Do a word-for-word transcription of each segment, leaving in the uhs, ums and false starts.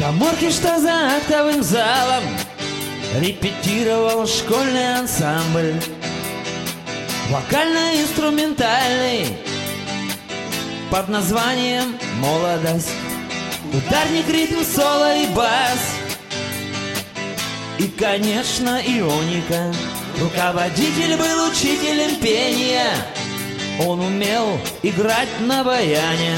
каморке, что за актовым залом репетировал школьный ансамбль, вокально-инструментальный под названием «Молодость». Ударник, ритм, соло и бас, и, конечно, ионика. Руководитель был учителем пения, он умел играть на баяне.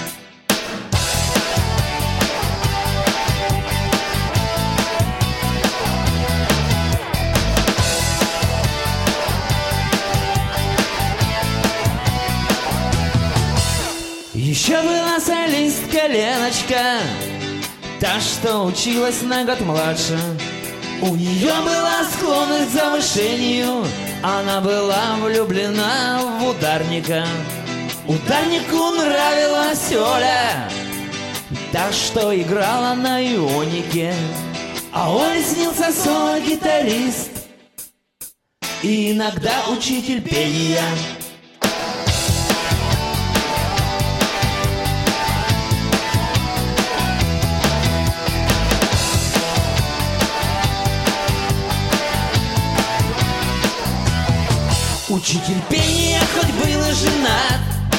Еще была солистка Леночка, та, что училась на год младше. У нее была склонность к завышению, она была влюблена в ударника. Ударнику нравилась Оля, та, что играла на ионике. А Оле снился соло-гитарист и иногда учитель пения. Учитель пения хоть был и женат,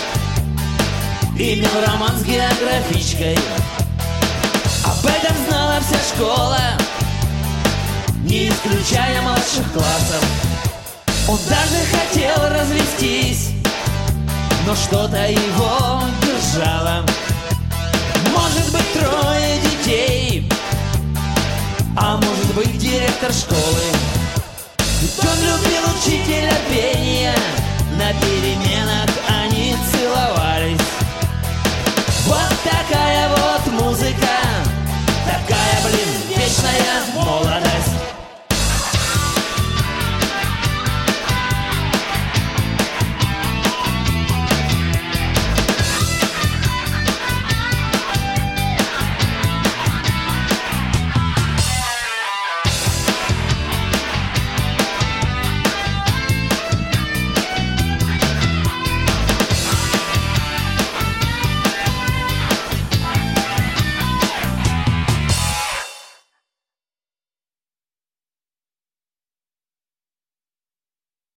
имел роман с географичкой. Об этом знала вся школа, не исключая младших классов. Он даже хотел развестись, но что-то его держало. Может быть, трое детей, а может быть, директор школы. Ведь он любил учителя пения, на переменах